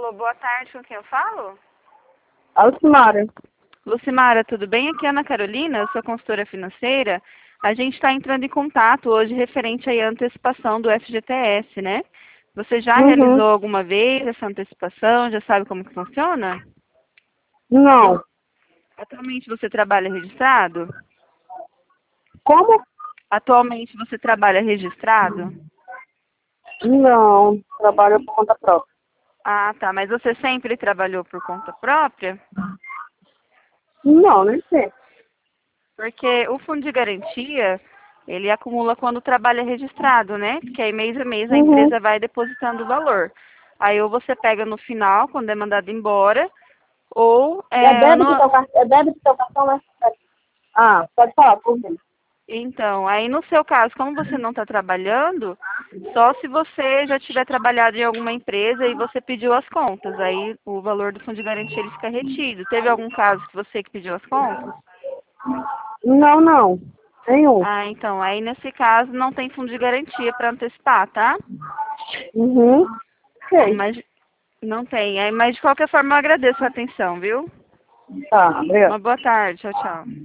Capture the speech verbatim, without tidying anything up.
Alô, boa tarde, com quem eu falo? Alcimara. Lucimara, tudo bem? Aqui é a Ana Carolina, eu sou consultora financeira. A gente está entrando em contato hoje referente à antecipação do F G T S, né? Você já Uhum. realizou alguma vez essa antecipação? Já sabe como que funciona? Não. Atualmente você trabalha registrado? Como? Atualmente você trabalha registrado? Não. Trabalho por conta própria. Ah, tá. Mas você sempre trabalhou por conta própria? Não, nem sei. Porque o fundo de garantia, ele acumula quando o trabalho é registrado, né? Porque aí mês a mês a Uhum. empresa vai depositando o valor. Aí ou você pega no final, quando é mandado embora, ou É é, débito no... teu cartão, é débito teu cartão, né? Ah, pode falar, por mim. Então, aí no seu caso, como você não está trabalhando, só se você já tiver trabalhado em alguma empresa e você pediu as contas, aí o valor do fundo de garantia ele fica retido. Teve algum caso que você que pediu as contas? Não, não. Nenhum. Ah, então, aí nesse caso não tem fundo de garantia para antecipar, tá? Uhum. Sei. Mas não tem. Aí, mas de qualquer forma eu agradeço a atenção, viu? Tá, obrigada. Uma boa tarde. Tchau, tchau.